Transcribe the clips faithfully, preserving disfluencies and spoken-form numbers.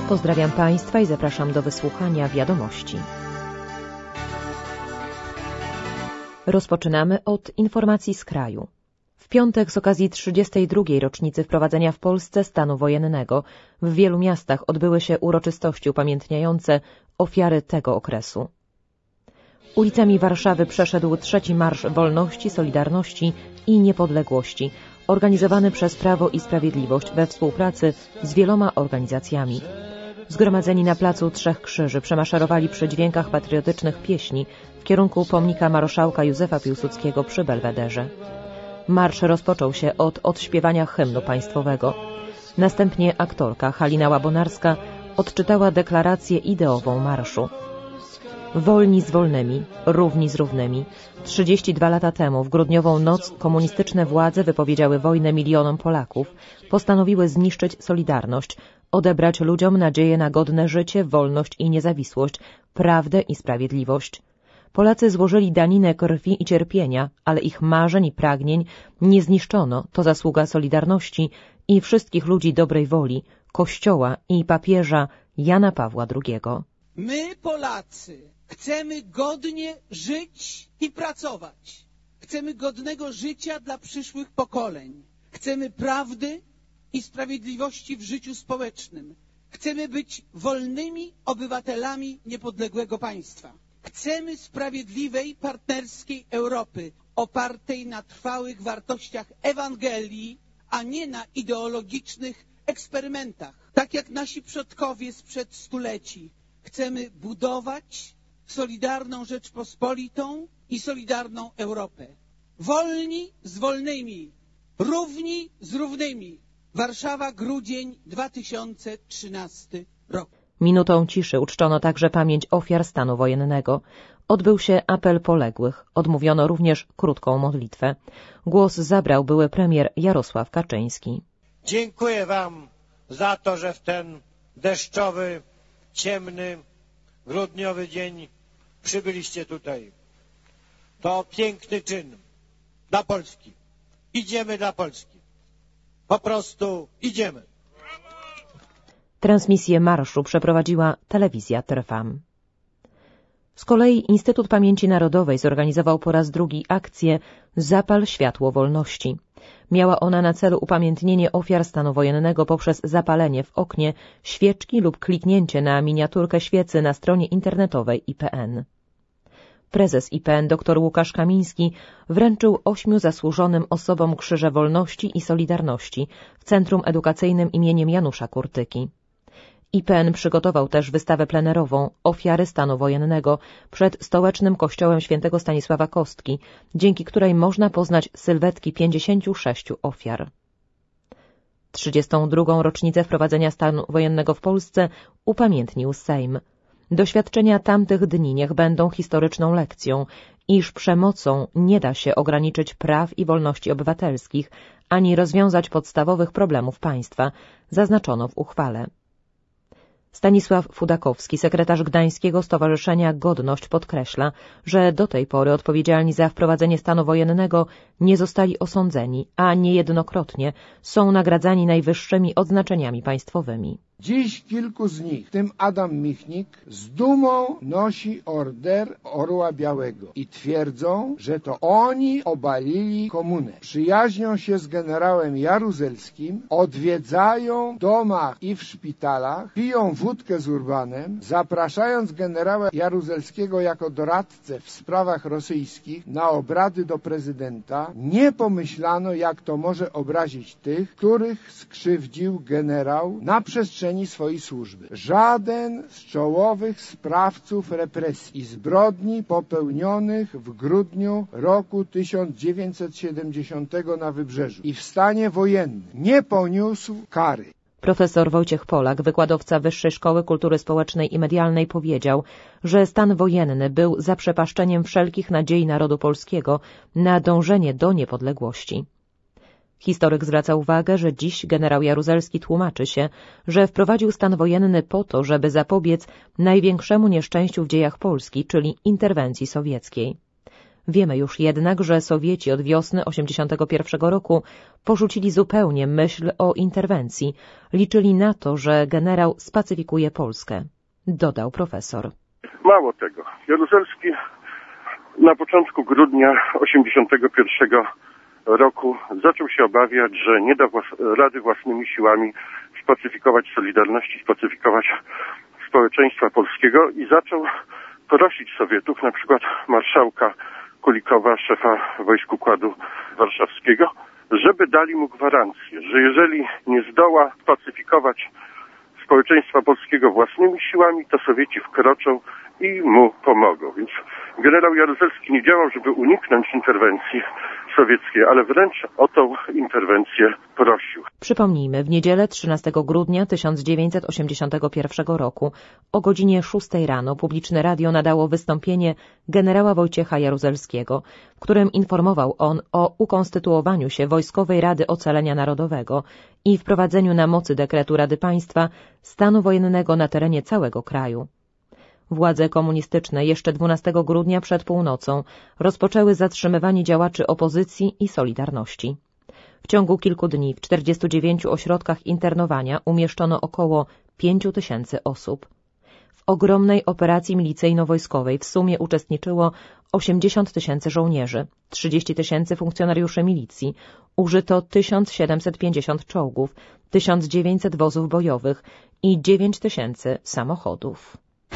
Pozdrawiam Państwa i zapraszam do wysłuchania wiadomości. Rozpoczynamy od informacji z kraju. W piątek z okazji trzydziestej drugiej rocznicy wprowadzenia w Polsce stanu wojennego w wielu miastach odbyły się uroczystości upamiętniające ofiary tego okresu. Ulicami Warszawy przeszedł trzeci Marsz Wolności, Solidarności i Niepodległości, organizowany przez Prawo i Sprawiedliwość we współpracy z wieloma organizacjami. Zgromadzeni na placu Trzech Krzyży przemaszerowali przy dźwiękach patriotycznych pieśni w kierunku pomnika marszałka Józefa Piłsudskiego przy Belwederze. Marsz rozpoczął się od odśpiewania hymnu państwowego. Następnie aktorka Halina Łabonarska odczytała deklarację ideową marszu. Wolni z wolnymi, równi z równymi. trzydzieści dwa lata temu, w grudniową noc, komunistyczne władze wypowiedziały wojnę milionom Polaków, postanowiły zniszczyć Solidarność, odebrać ludziom nadzieję na godne życie, wolność i niezawisłość, prawdę i sprawiedliwość. Polacy złożyli daninę krwi i cierpienia, ale ich marzeń i pragnień nie zniszczono. To zasługa Solidarności i wszystkich ludzi dobrej woli, Kościoła i papieża Jana Pawła drugiego. My, Polacy, chcemy godnie żyć i pracować. Chcemy godnego życia dla przyszłych pokoleń. Chcemy prawdy i sprawiedliwości w życiu społecznym. Chcemy być wolnymi obywatelami niepodległego państwa. Chcemy sprawiedliwej, partnerskiej Europy, opartej na trwałych wartościach Ewangelii, a nie na ideologicznych eksperymentach. Tak jak nasi przodkowie sprzed stuleci. Chcemy budować solidarną Rzeczpospolitą i solidarną Europę. Wolni z wolnymi, równi z równymi. Warszawa, grudzień dwa tysiące trzynasty rok. Minutą ciszy uczczono także pamięć ofiar stanu wojennego. Odbył się apel poległych. Odmówiono również krótką modlitwę. Głos zabrał były premier Jarosław Kaczyński. Dziękuję wam za to, że w ten deszczowy, ciemny, grudniowy dzień przybyliście tutaj. To piękny czyn dla Polski. Idziemy dla Polski. Po prostu idziemy. Transmisję marszu przeprowadziła telewizja Trwam. Z kolei Instytut Pamięci Narodowej zorganizował po raz drugi akcję Zapal światło wolności. Miała ona na celu upamiętnienie ofiar stanu wojennego poprzez zapalenie w oknie świeczki lub kliknięcie na miniaturkę świecy na stronie internetowej I P N. Prezes I P N dr Łukasz Kamiński wręczył ośmiu zasłużonym osobom Krzyże Wolności i Solidarności w Centrum Edukacyjnym imieniem Janusza Kurtyki. I P N przygotował też wystawę plenerową Ofiary stanu wojennego przed stołecznym kościołem świętego Stanisława Kostki, dzięki której można poznać sylwetki pięćdziesięciu sześciu ofiar. trzydziestą drugą rocznicę wprowadzenia stanu wojennego w Polsce upamiętnił Sejm. Doświadczenia tamtych dni niech będą historyczną lekcją, iż przemocą nie da się ograniczyć praw i wolności obywatelskich, ani rozwiązać podstawowych problemów państwa, zaznaczono w uchwale. Stanisław Fudakowski, sekretarz Gdańskiego Stowarzyszenia Godność, podkreśla, że do tej pory odpowiedzialni za wprowadzenie stanu wojennego nie zostali osądzeni, a niejednokrotnie są nagradzani najwyższymi odznaczeniami państwowymi. Dziś kilku z nich, w tym Adam Michnik, z dumą nosi order Orła Białego i twierdzą, że to oni obalili komunę. Przyjaźnią się z generałem Jaruzelskim, odwiedzają w domach i w szpitalach, piją wódkę z Urbanem, zapraszając generała Jaruzelskiego jako doradcę w sprawach rosyjskich na obrady do prezydenta. Nie pomyślano, jak to może obrazić tych, których skrzywdził generał na przestrzeni swojej służby. Żaden z czołowych sprawców represji i zbrodni popełnionych w grudniu roku tysiąc dziewięćset siedemdziesiątego na Wybrzeżu i w stanie wojennym nie poniósł kary. Profesor Wojciech Polak, wykładowca Wyższej Szkoły Kultury Społecznej i Medialnej, powiedział, że stan wojenny był zaprzepaszczeniem wszelkich nadziei narodu polskiego na dążenie do niepodległości. Historyk zwraca uwagę, że dziś generał Jaruzelski tłumaczy się, że wprowadził stan wojenny po to, żeby zapobiec największemu nieszczęściu w dziejach Polski, czyli interwencji sowieckiej. Wiemy już jednak, że Sowieci od wiosny osiemdziesiątego pierwszego roku porzucili zupełnie myśl o interwencji. Liczyli na to, że generał spacyfikuje Polskę, dodał profesor. Mało tego. Jaruzelski na początku grudnia osiemdziesiątego pierwszego roku zaczął się obawiać, że nie da włas- rady własnymi siłami spacyfikować Solidarności, spacyfikować społeczeństwa polskiego i zaczął prosić Sowietów, na przykład marszałka Kulikowa, szefa wojsk Układu Warszawskiego, żeby dali mu gwarancję, że jeżeli nie zdoła spacyfikować społeczeństwa polskiego własnymi siłami, to Sowieci wkroczą i mu pomogą. Więc generał Jaruzelski nie działał, żeby uniknąć interwencji sowieckiej, ale wręcz o tą interwencję prosił. Przypomnijmy, w niedzielę trzynastego grudnia tysiąc dziewięćset osiemdziesiątego pierwszego roku o godzinie szóstej rano publiczne radio nadało wystąpienie generała Wojciecha Jaruzelskiego, w którym informował on o ukonstytuowaniu się Wojskowej Rady Ocalenia Narodowego i wprowadzeniu na mocy dekretu Rady Państwa stanu wojennego na terenie całego kraju. Władze komunistyczne jeszcze dwunastego grudnia przed północą rozpoczęły zatrzymywanie działaczy opozycji i Solidarności. W ciągu kilku dni w czterdziestu dziewięciu ośrodkach internowania umieszczono około pięciu tysięcy osób. W ogromnej operacji milicyjno-wojskowej w sumie uczestniczyło osiemdziesiąt tysięcy żołnierzy, trzydzieści tysięcy funkcjonariuszy milicji, użyto tysiąc siedemset pięćdziesiąt czołgów, tysiąc dziewięćset wozów bojowych i dziewięć tysięcy samochodów.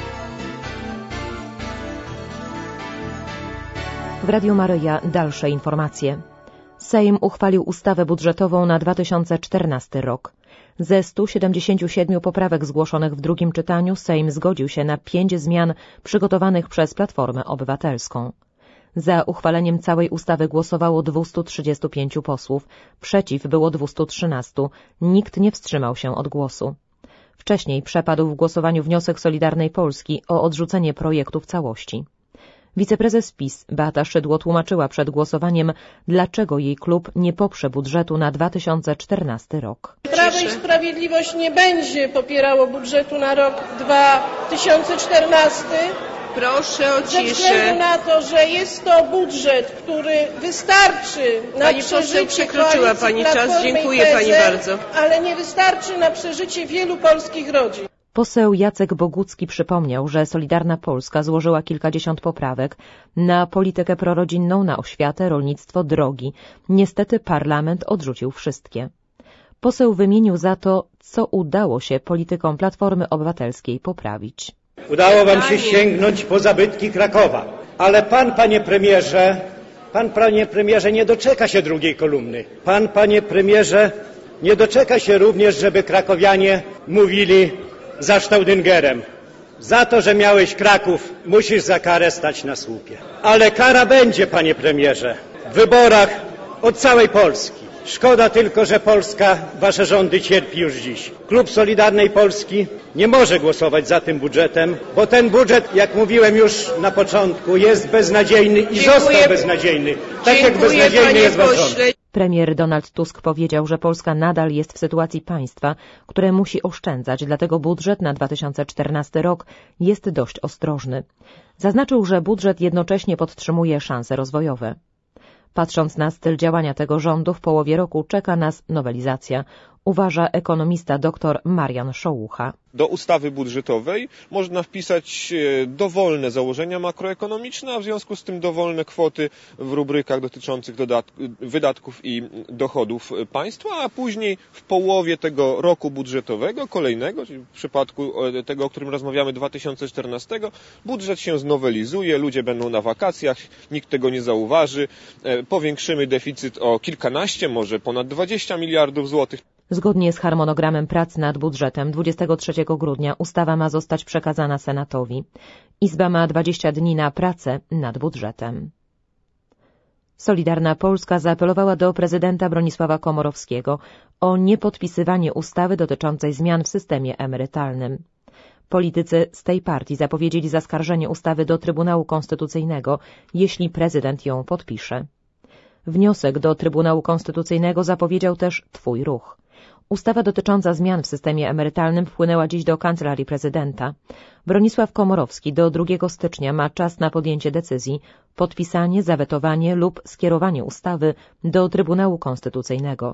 W Radiu Maryja dalsze informacje. Sejm uchwalił ustawę budżetową na dwa tysiące czternasty rok. Ze stu siedemdziesięciu siedmiu poprawek zgłoszonych w drugim czytaniu Sejm zgodził się na pięć zmian przygotowanych przez Platformę Obywatelską. Za uchwaleniem całej ustawy głosowało dwieście trzydzieści pięć posłów, przeciw było dwieście trzynaście, nikt nie wstrzymał się od głosu. Wcześniej przepadł w głosowaniu wniosek Solidarnej Polski o odrzucenie projektu w całości. Wiceprezes PiS Beata Szydło tłumaczyła przed głosowaniem, dlaczego jej klub nie poprze budżetu na dwa tysiące czternasty rok. Prawo i Sprawiedliwość nie będzie popierało budżetu na rok dwa tysiące czternasty. Proszę o ciszę. Ze względu na to, że jest to budżet, który wystarczy na pani przeżycie przekroczyła pani czas. Dziękuję pani bardzo. Ale nie wystarczy na przeżycie wielu polskich rodzin. Poseł Jacek Bogucki przypomniał, że Solidarna Polska złożyła kilkadziesiąt poprawek na politykę prorodzinną, na oświatę, rolnictwo, drogi. Niestety parlament odrzucił wszystkie. Poseł wymienił za to, co udało się politykom Platformy Obywatelskiej poprawić. Udało wam się sięgnąć po zabytki Krakowa, ale pan, panie premierze, pan, panie premierze, nie doczeka się drugiej kolumny. Pan, panie premierze, nie doczeka się również, żeby krakowianie mówili za Staudyngerem: za to, że miałeś Kraków, musisz za karę stać na słupie. Ale kara będzie, panie premierze, w wyborach od całej Polski. Szkoda tylko, że Polska, wasze rządy cierpi już dziś. Klub Solidarnej Polski nie może głosować za tym budżetem, bo ten budżet, jak mówiłem już na początku, jest beznadziejny i Dziękuję. został beznadziejny. Tak Dziękuję, jak beznadziejny jest wasz rząd. Premier Donald Tusk powiedział, że Polska nadal jest w sytuacji państwa, które musi oszczędzać, dlatego budżet na dwa tysiące czternasty rok jest dość ostrożny. Zaznaczył, że budżet jednocześnie podtrzymuje szanse rozwojowe. Patrząc na styl działania tego rządu, w połowie roku czeka nas nowelizacja, uważa ekonomista dr Marian Szołucha. Do ustawy budżetowej można wpisać dowolne założenia makroekonomiczne, a w związku z tym dowolne kwoty w rubrykach dotyczących wydatków i dochodów państwa, a później w połowie tego roku budżetowego, kolejnego, czyli w przypadku tego, o którym rozmawiamy, dwa tysiące czternastego, budżet się znowelizuje, ludzie będą na wakacjach, nikt tego nie zauważy, powiększymy deficyt o kilkanaście, może ponad dwadzieścia miliardów złotych. Zgodnie z harmonogramem prac nad budżetem dwudziestego trzeciego grudnia ustawa ma zostać przekazana Senatowi. Izba ma dwadzieścia dni na pracę nad budżetem. Solidarna Polska zaapelowała do prezydenta Bronisława Komorowskiego o niepodpisywanie ustawy dotyczącej zmian w systemie emerytalnym. Politycy z tej partii zapowiedzieli zaskarżenie ustawy do Trybunału Konstytucyjnego, jeśli prezydent ją podpisze. Wniosek do Trybunału Konstytucyjnego zapowiedział też Twój Ruch. Ustawa dotycząca zmian w systemie emerytalnym wpłynęła dziś do Kancelarii Prezydenta. Bronisław Komorowski do drugiego stycznia ma czas na podjęcie decyzji, podpisanie, zawetowanie lub skierowanie ustawy do Trybunału Konstytucyjnego.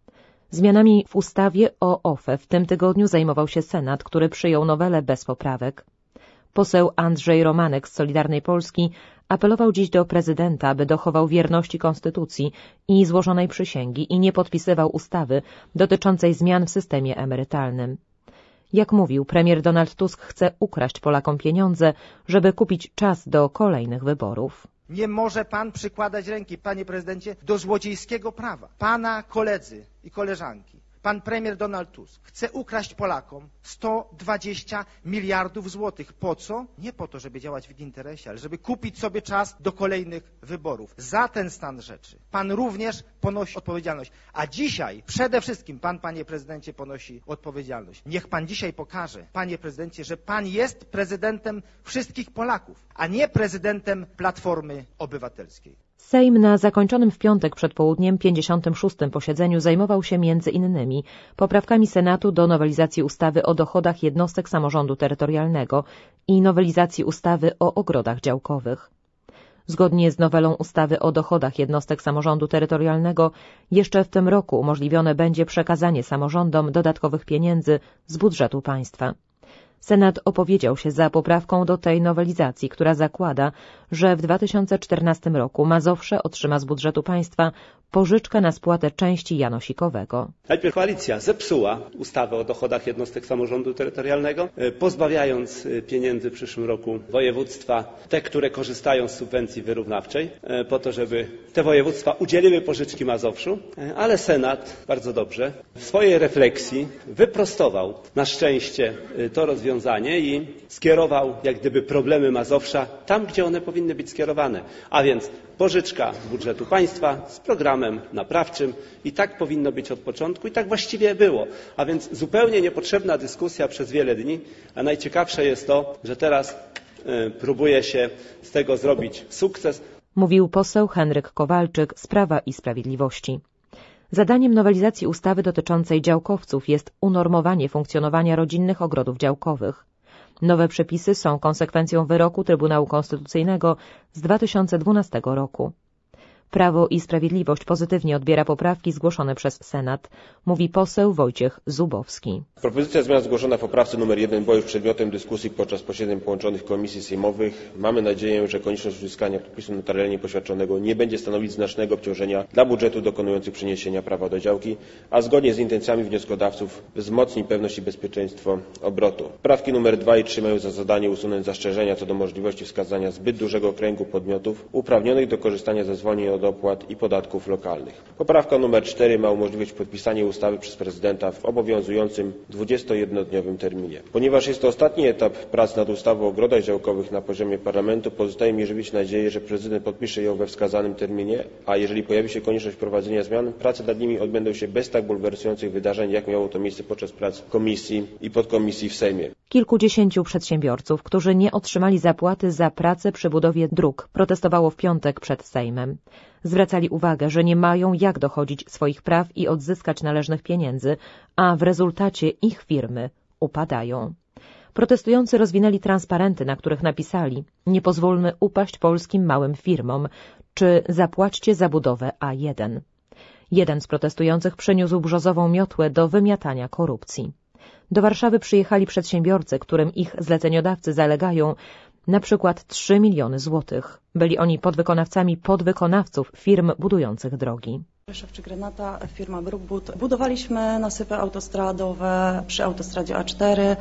Zmianami w ustawie o O F E w tym tygodniu zajmował się Senat, który przyjął nowelę bez poprawek. Poseł Andrzej Romanek z Solidarnej Polski apelował dziś do prezydenta, aby dochował wierności konstytucji i złożonej przysięgi i nie podpisywał ustawy dotyczącej zmian w systemie emerytalnym. Jak mówił, premier Donald Tusk chce ukraść Polakom pieniądze, żeby kupić czas do kolejnych wyborów. Nie może pan przykładać ręki, panie prezydencie, do złodziejskiego prawa. Pana koledzy i koleżanki, pan premier Donald Tusk chce ukraść Polakom sto dwadzieścia miliardów złotych. Po co? Nie po to, żeby działać w ich interesie, ale żeby kupić sobie czas do kolejnych wyborów. Za ten stan rzeczy pan również ponosi odpowiedzialność. A dzisiaj przede wszystkim pan, panie prezydencie, ponosi odpowiedzialność. Niech pan dzisiaj pokaże, panie prezydencie, że pan jest prezydentem wszystkich Polaków, a nie prezydentem Platformy Obywatelskiej. Sejm na zakończonym w piątek przed południem pięćdziesiątym szóstym posiedzeniu zajmował się między innymi poprawkami Senatu do nowelizacji ustawy o dochodach jednostek samorządu terytorialnego i nowelizacji ustawy o ogrodach działkowych. Zgodnie z nowelą ustawy o dochodach jednostek samorządu terytorialnego jeszcze w tym roku umożliwione będzie przekazanie samorządom dodatkowych pieniędzy z budżetu państwa. Senat opowiedział się za poprawką do tej nowelizacji, która zakłada, że w dwa tysiące czternastym roku Mazowsze otrzyma z budżetu państwa pożyczkę na spłatę części janosikowego. Najpierw koalicja zepsuła ustawę o dochodach jednostek samorządu terytorialnego, pozbawiając pieniędzy w przyszłym roku województwa, te, które korzystają z subwencji wyrównawczej, po to, żeby te województwa udzieliły pożyczki Mazowszu, ale Senat bardzo dobrze w swojej refleksji wyprostował na szczęście to rozwiązanie i skierował jak gdyby problemy Mazowsza tam, gdzie one powinny być skierowane, a więc pożyczka z budżetu państwa z programem naprawczym i tak powinno być od początku i tak właściwie było, a więc zupełnie niepotrzebna dyskusja przez wiele dni, a najciekawsze jest to, że teraz y, próbuje się z tego zrobić sukces. Mówił poseł Henryk Kowalczyk z Prawa i Sprawiedliwości. Zadaniem nowelizacji ustawy dotyczącej działkowców jest unormowanie funkcjonowania rodzinnych ogrodów działkowych. Nowe przepisy są konsekwencją wyroku Trybunału Konstytucyjnego z dwa tysiące dwunastego roku. Prawo i Sprawiedliwość pozytywnie odbiera poprawki zgłoszone przez Senat, mówi poseł Wojciech Zubowski. Propozycja zmian zgłoszona w poprawce numer jeden była już przedmiotem dyskusji podczas posiedzeń połączonych komisji sejmowych. Mamy nadzieję, że konieczność uzyskania podpisu notarialnie poświadczonego nie będzie stanowić znacznego obciążenia dla budżetu dokonujących przeniesienia prawa do działki, a zgodnie z intencjami wnioskodawców wzmocni pewność i bezpieczeństwo obrotu. Poprawki numer dwa i trzy mają za zadanie usunąć zastrzeżenia co do możliwości wskazania zbyt dużego kręgu podmiotów uprawnionych do korzystania ze zwolnień od opłat i podatków lokalnych. Poprawka numer cztery ma umożliwić podpisanie ustawy przez prezydenta w obowiązującym dwudziestojednodniowym terminie. Ponieważ jest to ostatni etap prac nad ustawą o ogrodach działkowych na poziomie parlamentu, pozostaje mi żywić nadzieję, że prezydent podpisze ją we wskazanym terminie, a jeżeli pojawi się konieczność wprowadzenia zmian, prace nad nimi odbędą się bez tak bulwersujących wydarzeń, jak miało to miejsce podczas prac komisji i podkomisji w Sejmie. Kilkudziesięciu przedsiębiorców, którzy nie otrzymali zapłaty za pracę przy budowie dróg, protestowało w piątek przed Sejmem. Zwracali uwagę, że nie mają jak dochodzić swoich praw i odzyskać należnych pieniędzy, a w rezultacie ich firmy upadają. Protestujący rozwinęli transparenty, na których napisali: nie pozwólmy upaść polskim małym firmom, czy zapłaćcie za budowę A jeden. Jeden z protestujących przyniósł brzozową miotłę do wymiatania korupcji. Do Warszawy przyjechali przedsiębiorcy, którym ich zleceniodawcy zalegają na przykład trzy miliony złotych. Byli oni podwykonawcami podwykonawców firm budujących drogi. Szewczyk Renata, firma Brookwood. Budowaliśmy nasypy autostradowe przy autostradzie A cztery.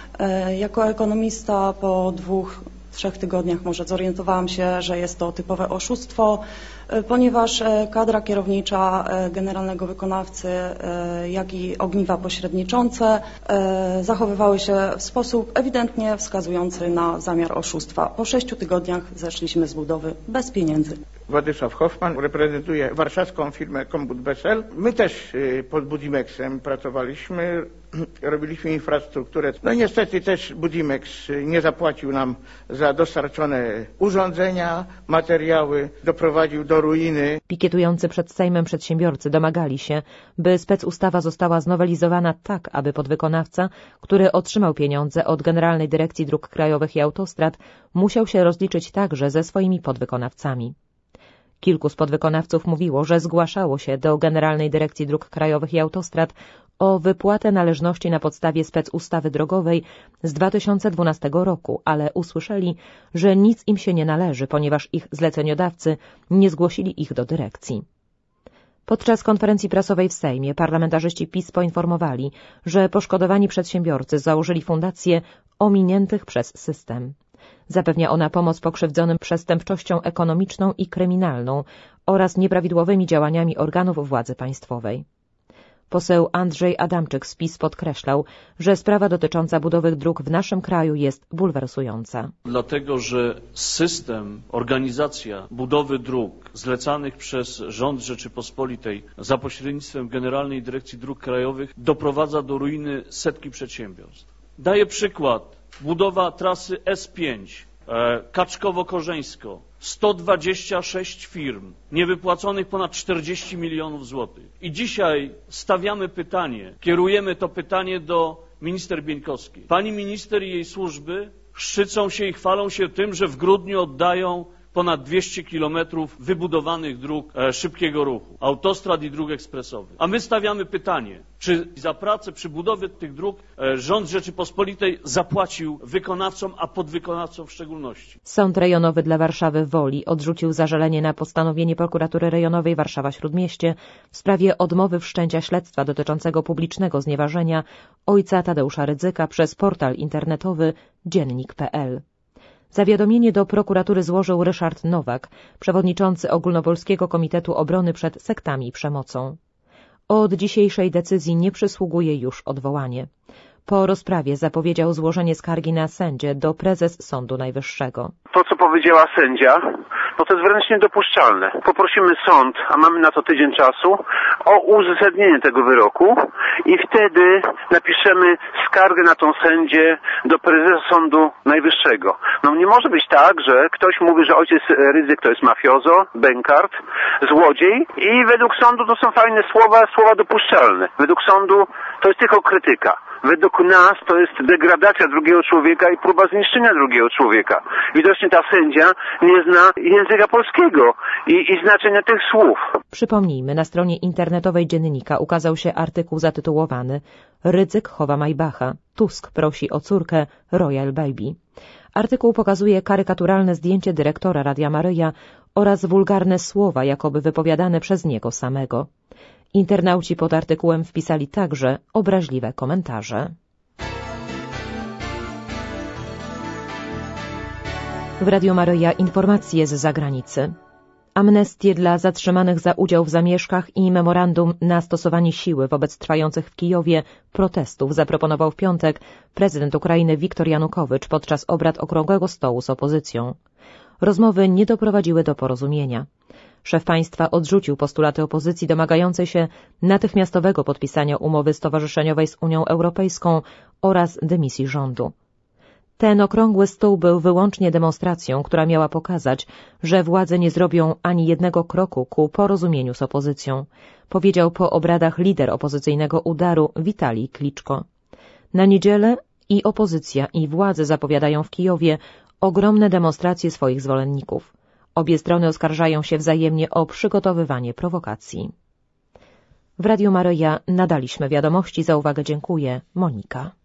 Jako ekonomista po dwóch, trzech tygodniach może zorientowałam się, że jest to typowe oszustwo, ponieważ kadra kierownicza generalnego wykonawcy, jak i ogniwa pośredniczące zachowywały się w sposób ewidentnie wskazujący na zamiar oszustwa. Po sześciu tygodniach zeszliśmy z budowy bez pieniędzy. Władysław Hoffman, reprezentuję warszawską firmę Kombut B S L. My też pod Budimexem pracowaliśmy, robiliśmy infrastrukturę. No i niestety też Budimex nie zapłacił nam za dostarczone urządzenia, materiały, doprowadził do do ruiny. Pikietujący przed Sejmem przedsiębiorcy domagali się, by specustawa została znowelizowana tak, aby podwykonawca, który otrzymał pieniądze od Generalnej Dyrekcji Dróg Krajowych i Autostrad, musiał się rozliczyć także ze swoimi podwykonawcami. Kilku z podwykonawców mówiło, że zgłaszało się do Generalnej Dyrekcji Dróg Krajowych i Autostrad o wypłatę należności na podstawie specustawy drogowej z dwa tysiące dwunastego roku, ale usłyszeli, że nic im się nie należy, ponieważ ich zleceniodawcy nie zgłosili ich do dyrekcji. Podczas konferencji prasowej w Sejmie parlamentarzyści PiS poinformowali, że poszkodowani przedsiębiorcy założyli fundację ominiętych przez system. Zapewnia ona pomoc pokrzywdzonym przestępczością ekonomiczną i kryminalną oraz nieprawidłowymi działaniami organów władzy państwowej. Poseł Andrzej Adamczyk z PiS podkreślał, że sprawa dotycząca budowy dróg w naszym kraju jest bulwersująca. Dlatego, że system, organizacja budowy dróg zlecanych przez rząd Rzeczypospolitej za pośrednictwem Generalnej Dyrekcji Dróg Krajowych doprowadza do ruiny setki przedsiębiorstw. Daję przykład. Budowa trasy S pięć, e, Kaczkowo-Korzeńsko, sto dwadzieścia sześć firm, niewypłaconych ponad czterdzieści milionów złotych. I dzisiaj stawiamy pytanie, kierujemy to pytanie do minister Bieńkowskiej. Pani minister i jej służby szczycą się i chwalą się tym, że w grudniu oddają ponad dwieście kilometrów wybudowanych dróg e, szybkiego ruchu, autostrad i dróg ekspresowych. A my stawiamy pytanie, czy za pracę przy budowie tych dróg e, rząd Rzeczypospolitej zapłacił wykonawcom, a podwykonawcom w szczególności. Sąd Rejonowy dla Warszawy Woli odrzucił zażalenie na postanowienie Prokuratury Rejonowej Warszawa-Śródmieście w sprawie odmowy wszczęcia śledztwa dotyczącego publicznego znieważenia ojca Tadeusza Rydzyka przez portal internetowy dziennik kropka pe el. Zawiadomienie do prokuratury złożył Ryszard Nowak, przewodniczący Ogólnopolskiego Komitetu Obrony przed Sektami i Przemocą. Od dzisiejszej decyzji nie przysługuje już odwołanie. Po rozprawie zapowiedział złożenie skargi na sędzię do prezes Sądu Najwyższego. To, co powiedziała sędzia, no to jest wręcz niedopuszczalne. Poprosimy sąd, a mamy na to tydzień czasu, o uzasadnienie tego wyroku i wtedy napiszemy skargę na tą sędzię do prezesa Sądu Najwyższego. No nie może być tak, że ktoś mówi, że ojciec Rydzyk to jest mafiozo, bękart, złodziej i według sądu to są fajne słowa, słowa dopuszczalne. Według sądu to jest tylko krytyka. Według nas to jest degradacja drugiego człowieka i próba zniszczenia drugiego człowieka. Widocznie ta sędzia nie zna języka polskiego i, i znaczenia tych słów. Przypomnijmy, na stronie internetowej dziennika ukazał się artykuł zatytułowany Rydzyk chowa Maybacha. Tusk prosi o córkę Royal Baby. Artykuł pokazuje karykaturalne zdjęcie dyrektora Radia Maryja oraz wulgarne słowa, jakoby wypowiadane przez niego samego. Internauci pod artykułem wpisali także obraźliwe komentarze. W Radiu Maryja informacje z zagranicy. Amnestię dla zatrzymanych za udział w zamieszkach i memorandum na stosowanie siły wobec trwających w Kijowie protestów zaproponował w piątek prezydent Ukrainy Wiktor Janukowycz podczas obrad Okrągłego Stołu z opozycją. Rozmowy nie doprowadziły do porozumienia. Szef państwa odrzucił postulaty opozycji domagającej się natychmiastowego podpisania umowy stowarzyszeniowej z Unią Europejską oraz dymisji rządu. Ten okrągły stół był wyłącznie demonstracją, która miała pokazać, że władze nie zrobią ani jednego kroku ku porozumieniu z opozycją, powiedział po obradach lider opozycyjnego Udaru Witalij Kliczko. Na niedzielę i opozycja, i władze zapowiadają w Kijowie ogromne demonstracje swoich zwolenników. Obie strony oskarżają się wzajemnie o przygotowywanie prowokacji. W Radiu Maryja nadaliśmy wiadomości. Za uwagę dziękuję. Monika.